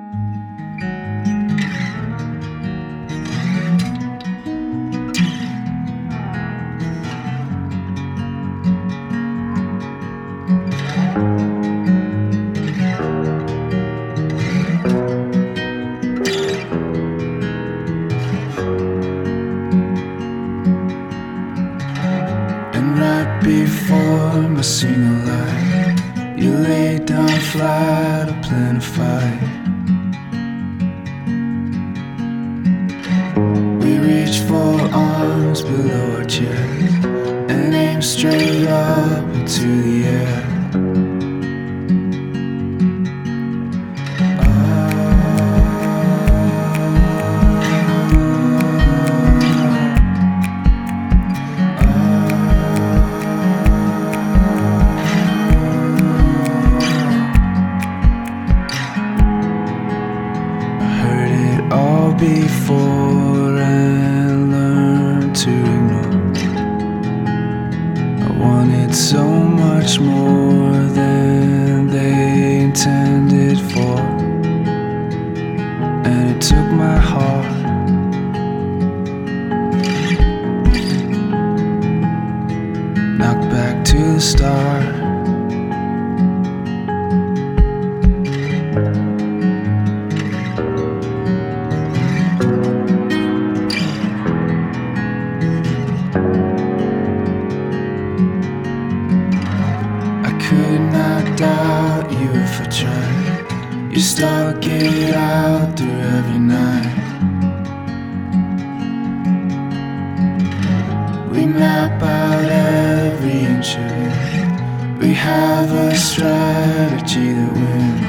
Right before my single light, you laid down flat, a plan to fight. We reached for arms below our chest and aimed straight up into the air. Before and learned to ignore. I wanted so much more than they intended for, and it took my heart. Knocked back to the start. Could not doubt you if I tried. You stuck it out through every night. We map out every inch of it. We have a strategy that wins.